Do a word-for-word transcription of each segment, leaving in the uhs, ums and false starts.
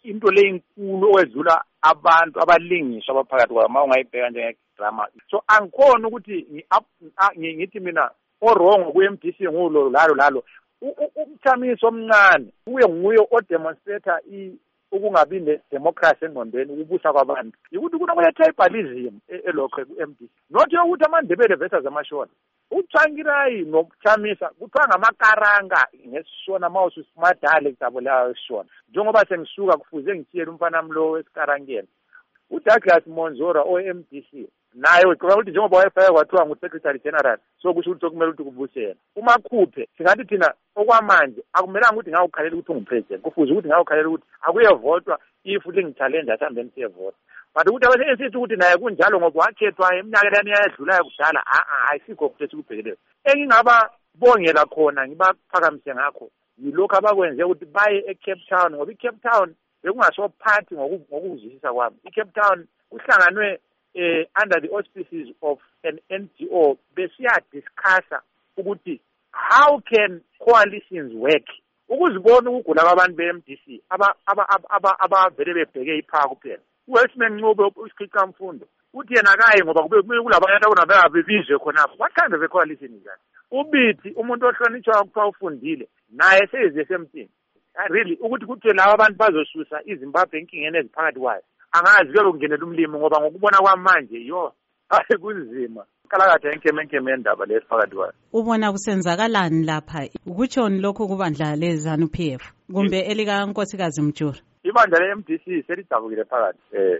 into le inkulu okwedlula abantu abalingiswa abaphakathi kwama ungayibheka njengedrama. So angikhona ukuthi ngithi mina orongo ku-M D C ngulo lalo lalo umthamiso omncane uye nguye odemonstrata ukungabi ne-democracy engqondweni ukubusa kwabantu. Yikuthi kunokuletha-tribalism elokho ku-M D C. Not yokuthi amaNdebele versus amaShona. uTsvangirai nokuThamisa kuthiwa ngamakaranga ngesishona mawusu simadale kudabulayo esishona. Njengoba sengisuka kufuze ngitshiyele umfana mlo wesikarangeni. uDouglas Monzora o-M D C naye ucabanga ukuthi njengoba wayefake kwathiwa ngu-Secretary General so kusho ukuthi okumele ukuthi kubusele. uMakhuphe singathi thina okwamanje akumelanga ukuthi ngawukhalela ukuthi ungupresident. Kufuze ukuthi ngawukhalela ukuthi akuyevotwa if lingithalenda asambeni siyevota. But ukuthi abase sithi ukuthi naye kunjalo ngoba wakhethwa eminyakeni eyadlulayo kudala a a ayisikho ukuthi kubhekeleyo. Engingaba bongela khona ngibaphakamise ngakho yilokho abakwenze ukuthi baye eCape Town ngoba iCape Town bekungaso party ngokuzwisisa kwami. iCape Town kuhlanganwe eh under the auspices of an N G O besiya discussa ukuthi how can coalitions work ukuzibona ukugula kwabantu be-M D C aba aba abavele bebheke iphaka kuphela. uWestman Ncube usikhicca mfundo uthi yena kayi ngoba kube kulabantu abona bebizwe khonapho. What kind of a coalition is that? Ubithi umuntu ohlonitshwa ukupha ufundile naye seze semthini. Really ukuthi kuthi laba abantu bazosusa iZimbabwe enkingeni eziphakathi kwayo angazi ke lokungenela umlimo ngoba ngokubona kwamanje yo hayi kunzima. Kalakade enkemenkeme endaba lesiphakathi kwayo. Ubona kusenzakalani lapha ukutshoni lokho kubandla lezanu P F kumbe elika Nkosikazi Mjura? Ibandla le-M D C selidabukile phakathi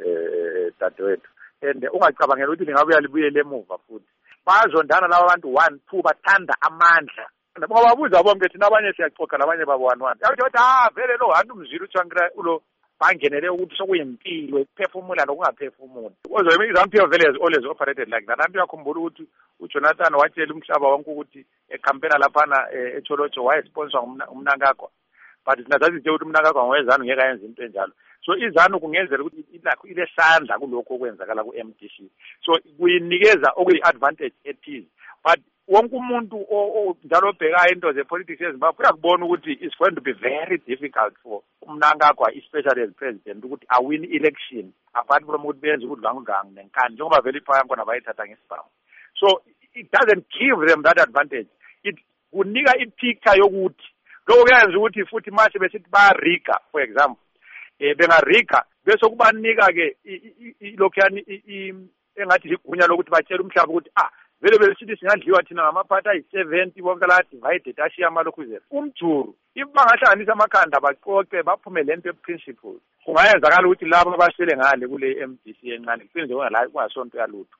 eh dadewethu and ungacabangela ukuthi lingabuya libuyele emuva futhi. Bazondana laba bantu one two bathanda amandla. Ngobabuza bonke thina abanye siyaxoxa labanye babo one one. Yathi bathi ah vele lo hantu mzilo uTsvangirai ulo bangenele ukuthi sokuyimpilo ukuphefumula nokungaphefumula. Ozoyime iZANU-P F vele has always operated like that. Abantu yakhumbula ukuthi uJonathan watshela umhlaba wonke ukuthi ecampaign laphana eCholocho wayesponsor umnankakho. But sinazazi nje ukuthi umnankakho ngoweZANU ngeke ayenze into enjalo. So iZANU kungenzela ukuthi ilakho ilesandla kulokho okwenzakala ku-M D C. So kuyinikeza okuyi-advantage ethize. But wonke umuntu njalo obhekayo into zepolitics eZimbabwe uyakubona ukuthi it's going to be very difficult for umnankakho especially as president ukuthi awin election apart from ukuthi benze ukudlangudangu nenkani njengoba vele iphaya khona bayithatha ngesibhamu. So it doesn't give them that advantage. It kunika ipicture yokuthi lokho kuyenza ukuthi futhi manje besithi bayarika for example eh bengarika bese kubanika ke lokhuyani engathi ligunya lokuthi batshela umhlaba ukuthi ah vele besithi singadliwa thina ngamaphathi ayi-seventy bonke la divided ashiya amalokhuzela. Umjuru if bangahlanganisa amakhanda baxoxe baphume lento ye-principles kungayenzakala ukuthi labo abasele ngale kule M D C encane kuphinde ngala kungasonto yalutho.